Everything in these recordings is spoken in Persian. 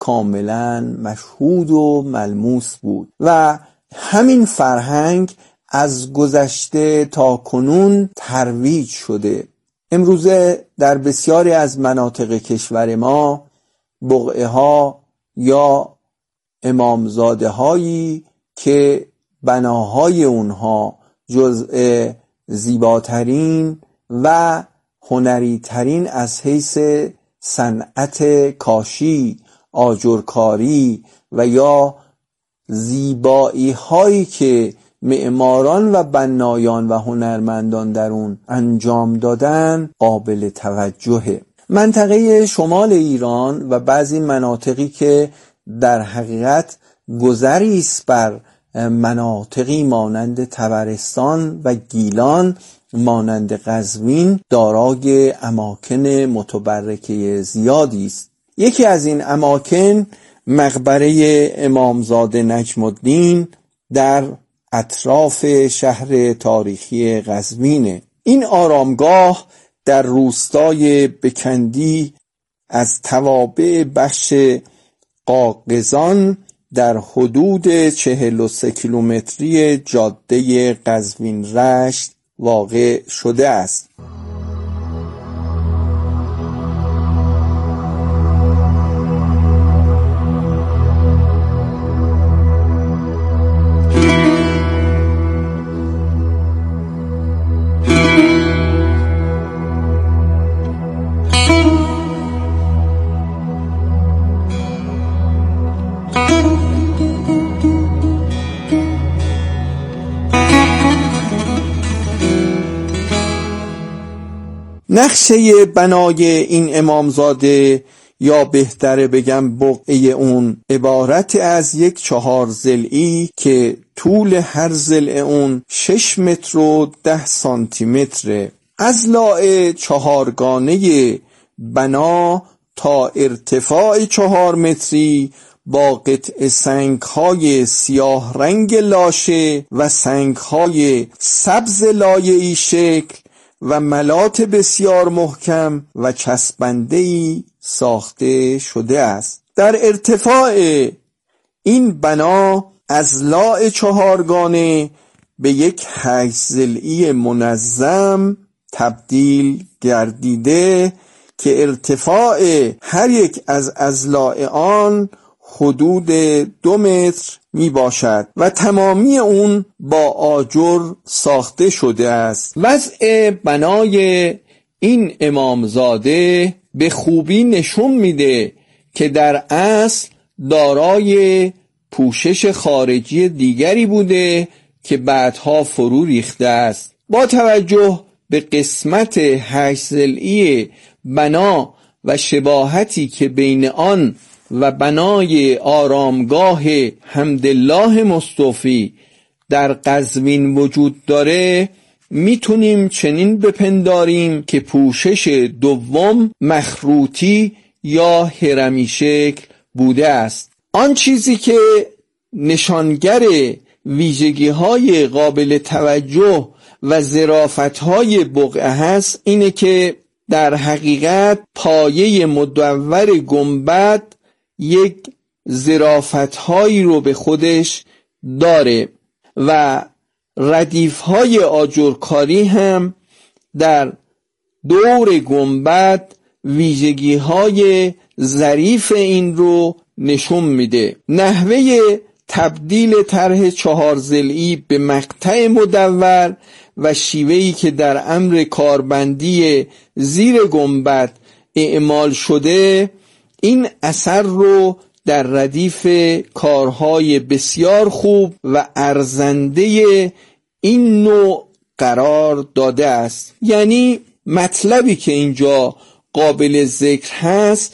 کاملا مشهود و ملموس بود و همین فرهنگ از گذشته تا کنون ترویج شده. امروزه در بسیاری از مناطق کشور ما بقعه ها یا امامزاده هایی که بناهای اونها جزء زیباترین و هنری ترین از حیث صنعت کاشی، آجرکاری و یا زیبایی هایی که معماران و بنایان و هنرمندان در اون انجام دادن قابل توجهه. منطقه شمال ایران و بعضی مناطقی که در حقیقت گذری است بر مناطقی مانند طبرستان و گیلان، مانند قزوین، دارای اماکن متبرکه زیادی است. یکی از این اماکن مقبره امامزاده نجم الدین در اطراف شهر تاریخی قزوینه. این آرامگاه در روستای بکندی از توابع بخش قاقزان در حدود 43 کیلومتری جاده قزوین رشت واقع شده است. نقشه بنای این امامزاده یا بهتره بگم بقعه اون عبارت از یک 4 ضلعی که طول هر ضلع اون 6 متر و 10 سانتی متره. اضلاع 4گانه بنا تا ارتفاع 4 متری با قطع سنگ‌های سیاه رنگ لاشه و سنگ‌های سبز لایه‌ای شکل و ملات بسیار محکم و چسبنده‌ای ساخته شده است. در ارتفاع این بنا اضلاع 4گانه به یک 8 ضلعی منظم تبدیل گردیده که ارتفاع هر یک از اضلاع آن حدود 2 متر می باشد و تمامی اون با آجر ساخته شده است. وضع بنای این امامزاده به خوبی نشون میده که در اصل دارای پوشش خارجی دیگری بوده که بعدها فرو ریخته است. با توجه به قسمت 8 ضلعی بنا و شباهتی که بین آن و بنای آرامگاه حمدالله مصطفی در قزوین وجود داره، میتونیم چنین بپنداریم که پوشش دوم مخروطی یا هرمی شکل بوده است. آن چیزی که نشانگر ویژگی‌های قابل توجه و ظرافت‌های بقعه هست اینه که در حقیقت پایه مدور گنبد یک ظرافت‌هایی رو به خودش داره و ردیف‌های آجرکاری هم در دور گنبد ویژگی‌های ظریف این رو نشون میده. نحوه تبدیل طرح 4 ضلعی به مقطع مدور و شیوهی که در امر کاربندی زیر گنبد اعمال شده این اثر رو در ردیف کارهای بسیار خوب و ارزنده این نوع قرار داده است. یعنی مطلبی که اینجا قابل ذکر هست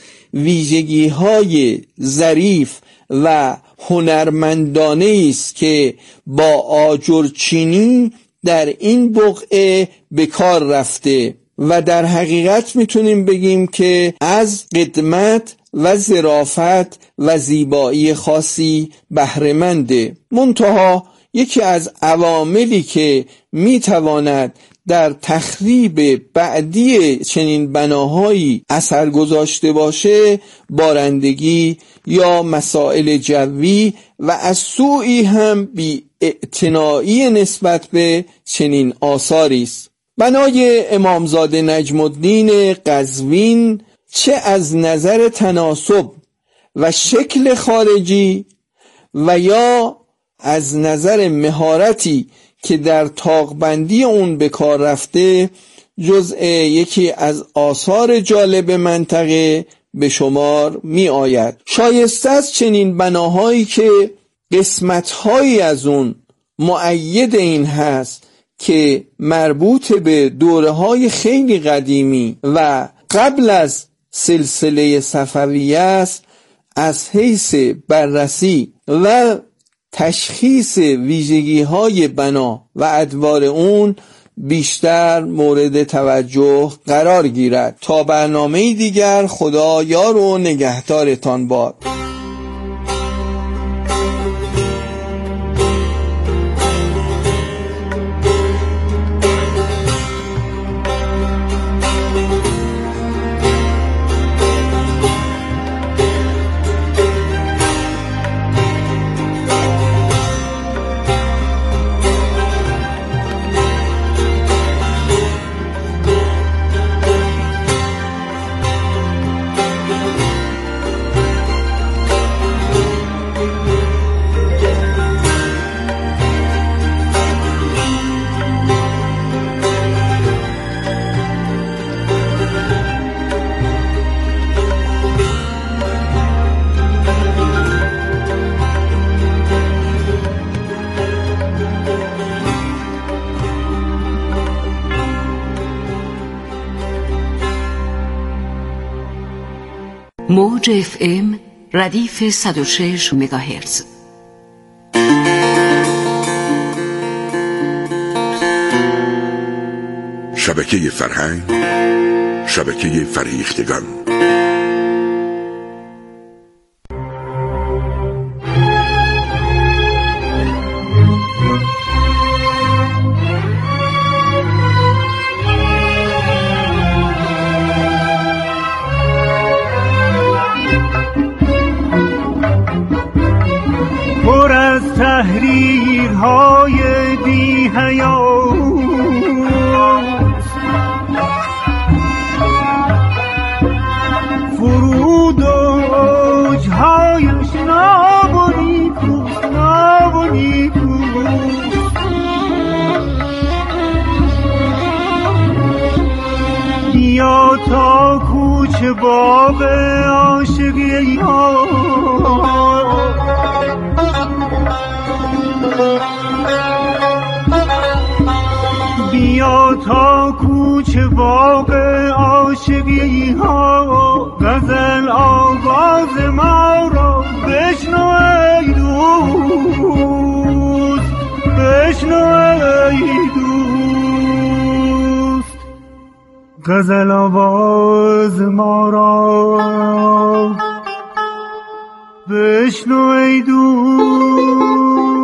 ویژگی‌های ظریف و هنرمندانه است که با آجرچینی در این بقعه به کار رفته و در حقیقت میتونیم بگیم که از قدمت و ظرافت و زیبایی خاصی بهره‌منده. منتها یکی از عواملی که میتواند در تخریب بعدی چنین بناهایی اثر گذاشته باشه بارندگی یا مسائل جوی و از سوی هم بی اعتنایی نسبت به چنین آثاری است. بنای امامزاده نجم الدین قزوین چه از نظر تناسب و شکل خارجی و یا از نظر مهارتی که در طاق‌بندی اون به کار رفته جزء یکی از آثار جالب منطقه به شمار می آید. شایسته است چنین بناهایی که قسمت‌هایی از اون مؤید این هست که مربوط به دوره‌های خیلی قدیمی و قبل از سلسله صفویه است، از حیث بررسی و تشخیص ویژگی‌های بنا و ادوار اون بیشتر مورد توجه قرار گیرد. تا برنامه دیگر، خدا یار و نگهدارتان باد. موج FM ردیف 106 مگاهرتز. شبکه فرهنگ، شبکه فریختگان. پر از تحریرهای بی حیات، فرود و اوجهایش ناب و نیکوست، ناب و نیکوست. بیا تا کوچه باغ عاشقی ها، بیا تا کوچه باغ عاشقی ها، غزل آواز ما را بشنو ای دوست، بشنو ای دوست. غزل آواز ما را بشنو ای دوست.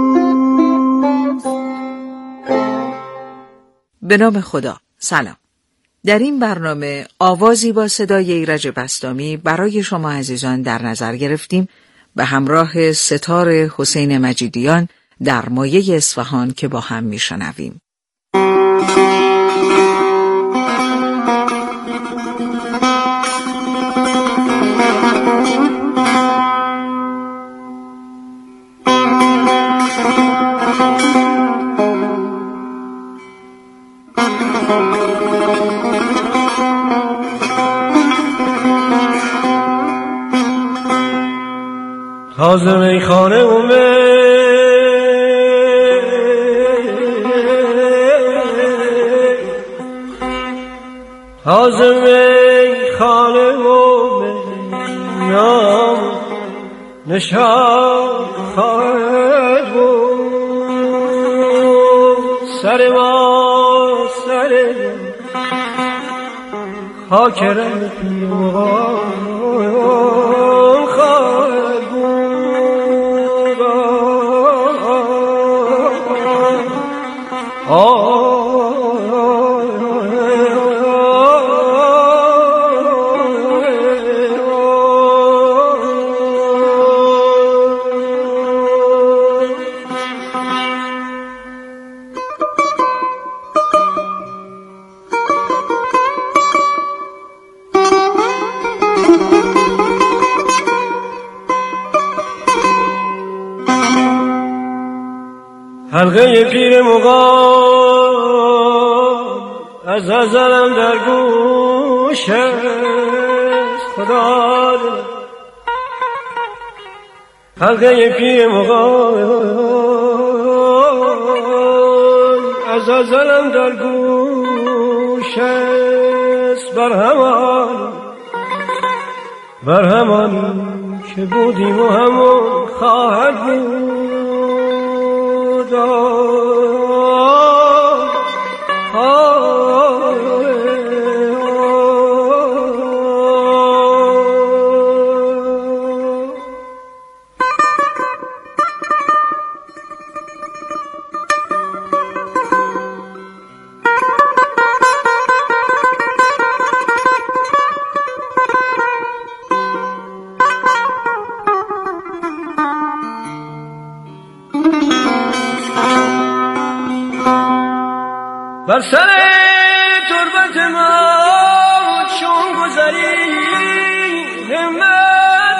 به نام خدا. سلام. در این برنامه آوازی با صدای ایرج بسطامی برای شما عزیزان در نظر گرفتیم به همراه ستار حسین مجیدیان در مایه اصفهان که با هم میشنویم. تازه میخانه اومد، تازه میخانه اومد، نام نشان خواهد بود. سر ما سر خاک رنگ پیمان خواهد بود. آه حلقه پیر مغان از ازلم در گوش است خدا دل. حلقه پیر مغان از ازلم در گوش است بر همان که بودیم و همون خواهد بود. بر سر تربت ما چون گذری همت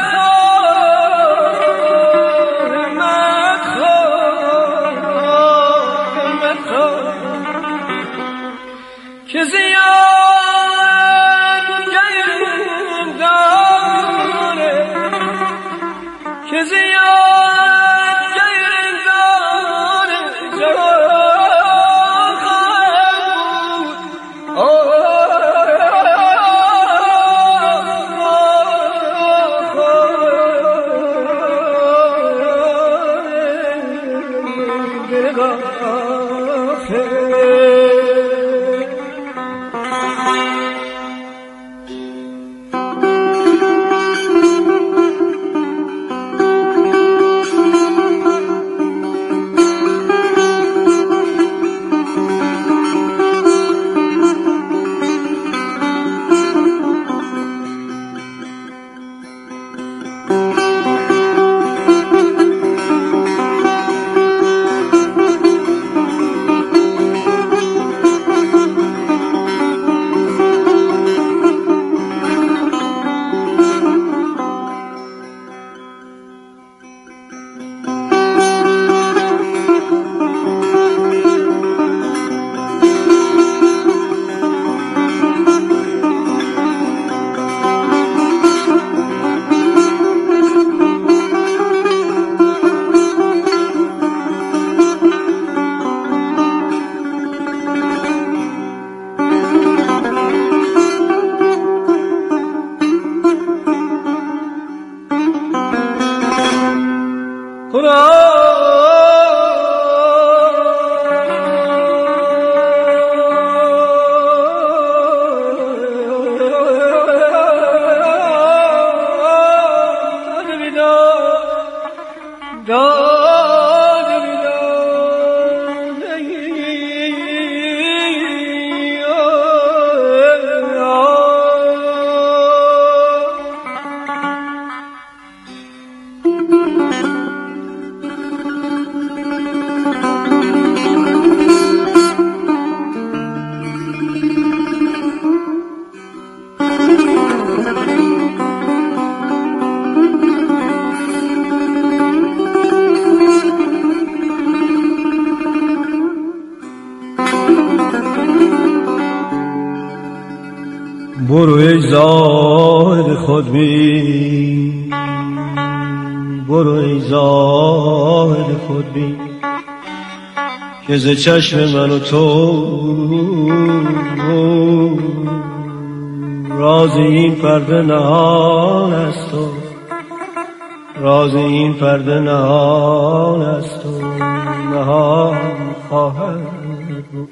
خواه که زیاد گیرم داره که زیاد گیرم داره برو ای زاهد خودبین، برو ای زاهد خودبین که ز چشم من و تو راز این پرده نهان است و راز این پرده نهان است و نهان خواهد بود.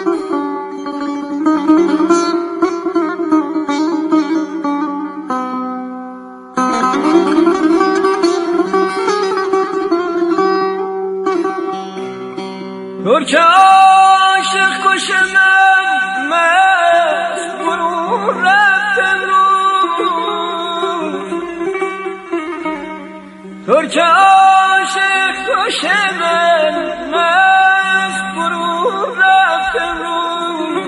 ترک عاشق کش من مست برون رفته روز ترک عاشق کش من مست برون رفته روز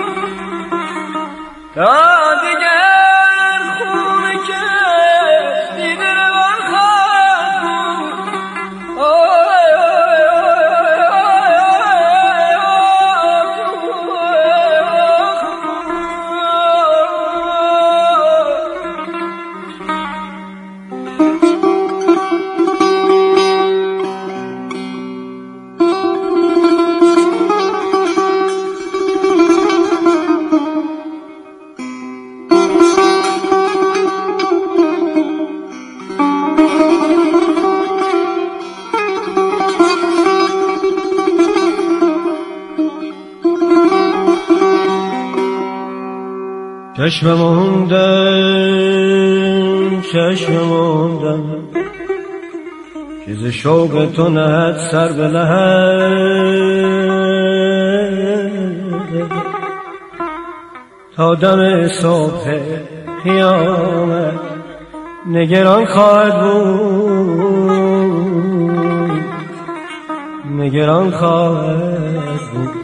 تا دیگر خونه که دیده روان خواهد بود چشم موندم که ز شوق تو نهد سر به لحد تا دم صبح قیامت نگران خواهد بود نگران خواهد بود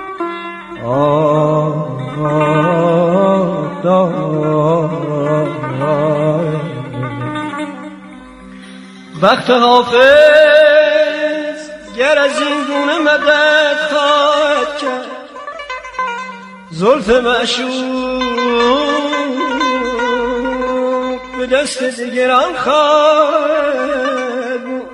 وقت حافظ گر از این گونه مدد خواهد کرد زلف معشوق به دست دیگران خواهد بود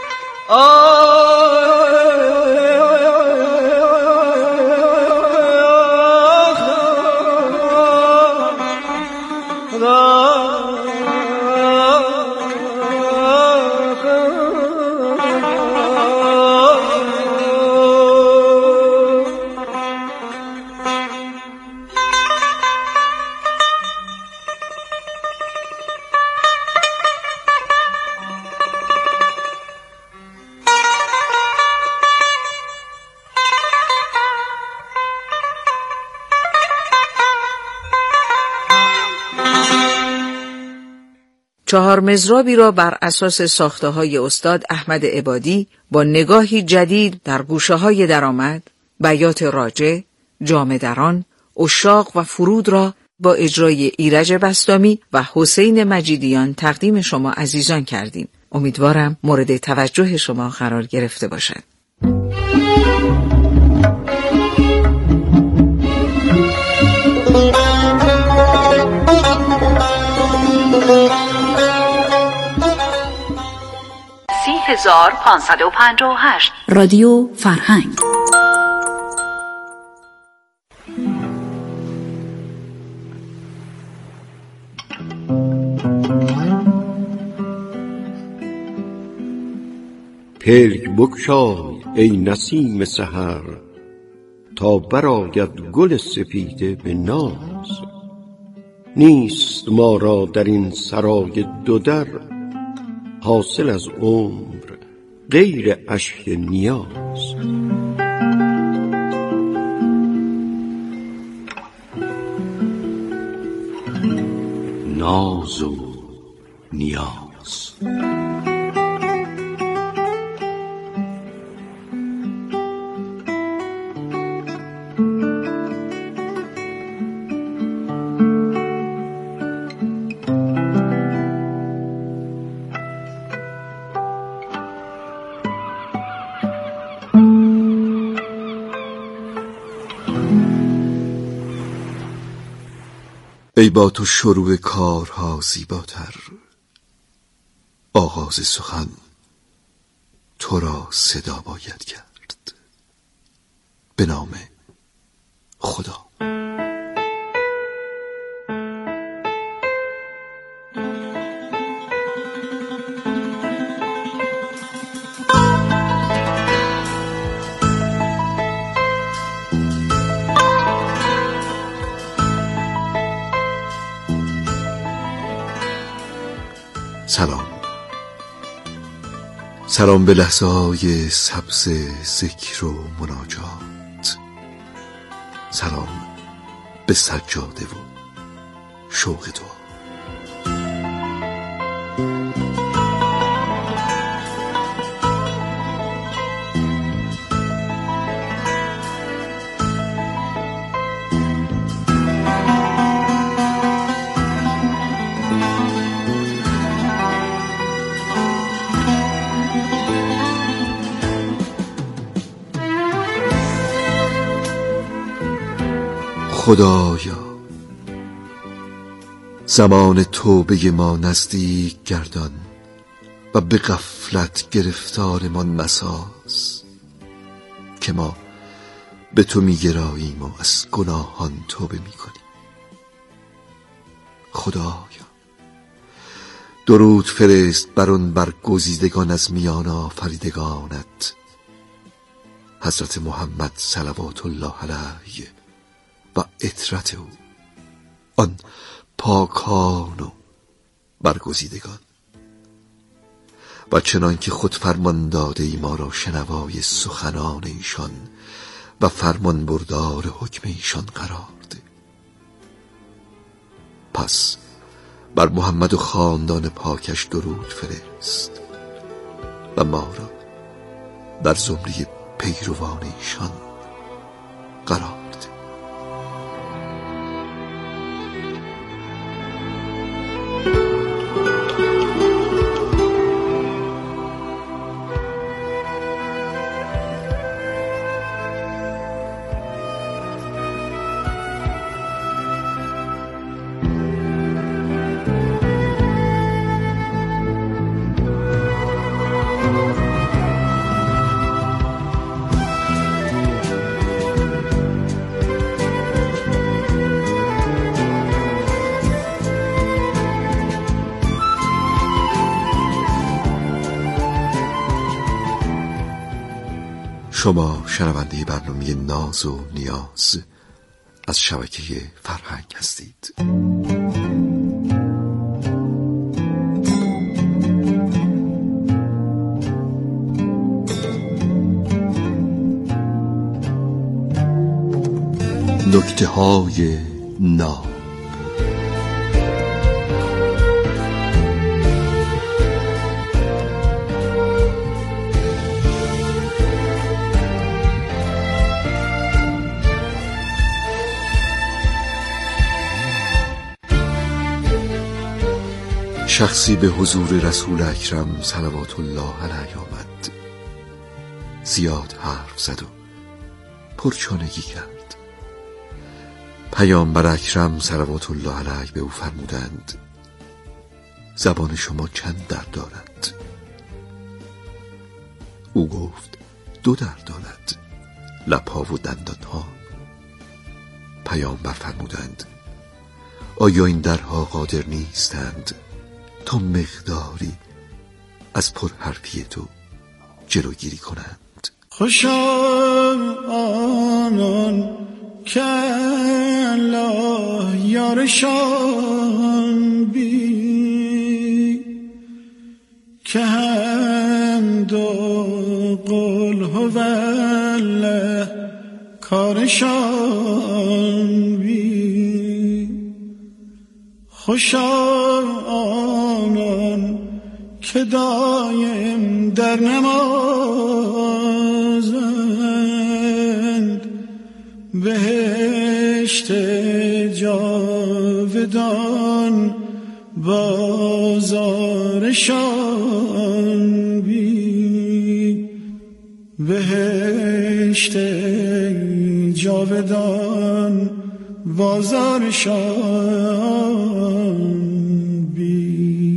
چهار مضرابی را بر اساس ساخته‌های استاد احمد عبادی با نگاهی جدید در گوشه‌های درآمد، بیات راجع، جامه دران، عشاق و فرود را با اجرای ایرج بسطامی و حسین مجیدیان تقدیم شما عزیزان کردیم. امیدوارم مورد توجه شما قرار گرفته باشد. رادیو فرهنگ. پلک بگشای ای نسیم سحر تا برآید گل سپیده به ناز. نیست ما را در این سرای دو در حاصل از عمر غیر اشک نیاز. ناز و نیاز. ای با تو شروع کارها زیباتر، آغاز سخن تو را صدا باید کرد. به نام خدا. سلام به لحظه های سبز ذکر و مناجات، سلام به سجاده و شوق دعا. خدایا زمان توبه ما نزدیک گردان و به غفلت گرفتارمان مساز که ما به تو میگراییم و از گناهان توبه میکنیم. خدایا درود فرست بر آن برگزیدگان از میان آفریدگانت، حضرت محمد صلوات الله علیه و عترت او، آن پاکان و برگزیدگان، و چنان که خود فرمان داده ای ما را شنوای سخنان ایشان و فرمان بردار حکم ایشان قرار ده. پس بر محمد و خاندان پاکش درود فرست و ما را در زمره پیروان ایشان قرار ده. شما شنونده برنامه ناز و نیاز از شبکه فرهنگ هستید. نکته های ناب. شخصی به حضور رسول اکرم صلوات الله علیه آمد. زیاد حرف زد و پرچانگی کرد. پیامبر اکرم صلوات الله علیه به او فرمودند زبان شما چند در دارد؟ او گفت 2 در دارد، لب‌ها و دندان‌ها. پیامبر فرمودند آیا این درها قادر نیستند تا مقداری از پرحرفی تو جلوگیری کنند؟ خوشا آنان که الله یارشان بی، که هم دو قل هو الله کارشان بی. خوشا آنان که دایم در نمازند، بهشت جاودان بازارشان بی. بهشت جاودان بازارشان بی.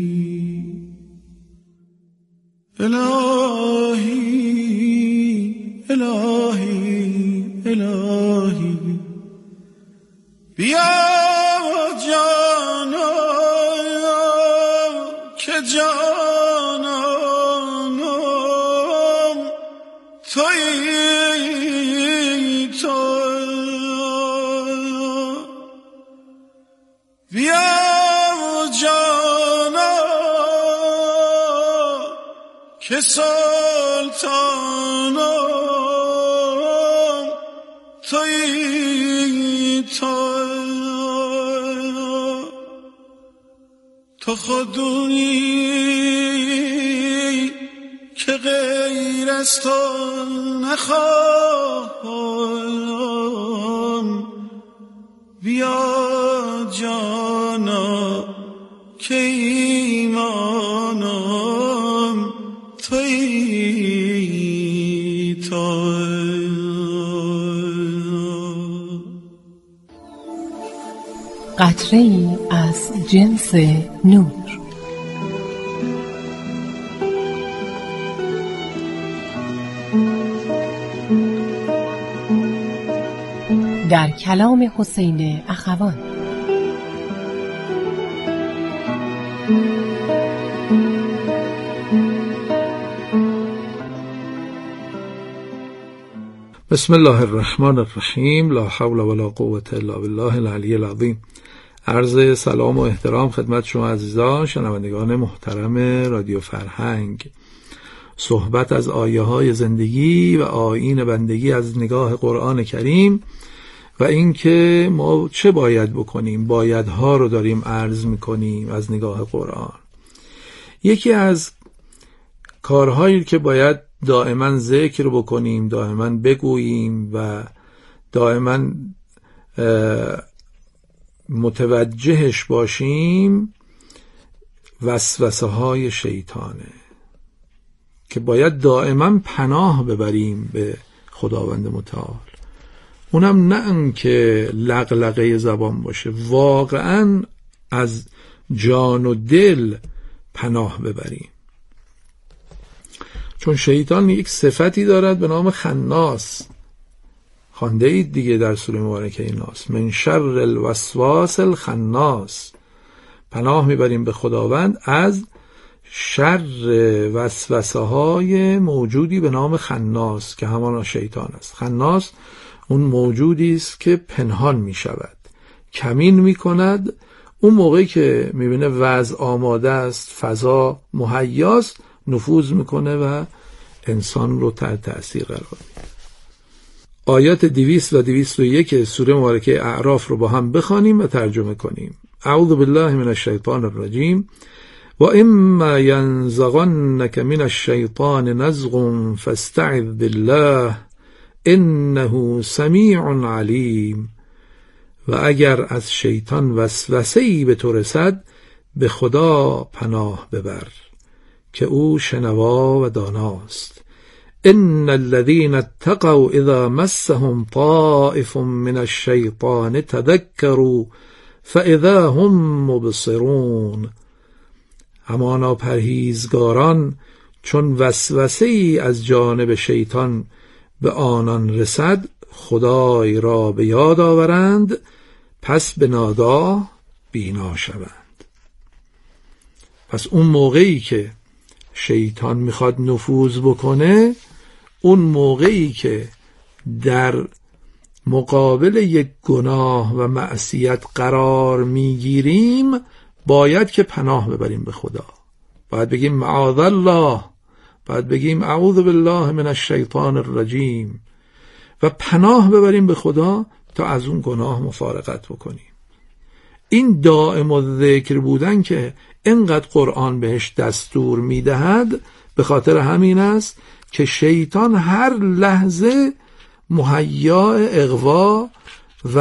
الهی الهی الهی بیا جانا که جانانم تویی تو. بیا جانا که سلطانم تویی تو خودی که غیر از تو نخواهم بیا جانا که ایمانم تویی تو. قطره‌ای از جنس نور. در کلام حسین اخوان. بسم الله الرحمن الرحیم. لا حول ولا قوة الا بالله العلی العظیم. عرض سلام و احترام خدمت شما عزیزان شنوندگان محترم رادیو فرهنگ. صحبت از آیه های زندگی و آیین بندگی از نگاه قرآن کریم و اینکه ما چه باید بکنیم، بایدها رو داریم عرض میکنیم از نگاه قرآن. یکی از کارهایی که باید دائما ذکر بکنیم، دائما بگوییم و دائما متوجهش باشیم وسوسه های شیطانه که باید دائما پناه ببریم به خداوند متعال. اونم نه اینکه لغلقه زبان باشه، واقعا از جان و دل پناه ببریم. چون شیطان یک صفتی دارد به نام خناس. خوانده اید دیگه در سوره مبارکه ناس، من شر الوسواس الخناس. پناه میبریم به خداوند از شر وسوسه های موجودی به نام خناس که همان شیطان است. خناس اون موجودی است که پنهان می شود، کمین می کند. اون موقعی که می بینه وضع آماده است، فضا مهیاست، نفوذ میکنه و انسان رو تحت تأثیر قرار میده. آیات 200 و 201 سوره مبارکه اعراف رو با هم بخوانیم و ترجمه کنیم. اعوذ بالله من الشیطان الرجیم و اما ینزغنک من الشیطان نزغ فاستعذ بالله انه سمیع علیم. و اگر از شیطان وسوسه‌ای به تو رسد به خدا پناه ببر که او شنوا و داناست. ان الذين اتقوا اذا مسهم طائف من الشیطان تذکروا فاذا هم مبصرون. همانا پرهیزگاران چون وسوسه‌ای از جانب شیطان به آنان رسد خدای را به یاد آورند، پس به ناگاه بینا شوند. پس اون موقعی که شیطان میخواد نفوذ بکنه، اون موقعی که در مقابل یک گناه و معصیت قرار میگیریم، باید که پناه ببریم به خدا. باید بگیم معاذ الله، باید بگیم اعوذ بالله من الشیطان الرجیم و پناه ببریم به خدا تا از اون گناه مفارقت بکنیم. این دائم الذکر بودن که اینقدر قرآن بهش دستور میدهد به خاطر همین است که شیطان هر لحظه مهیا اغوا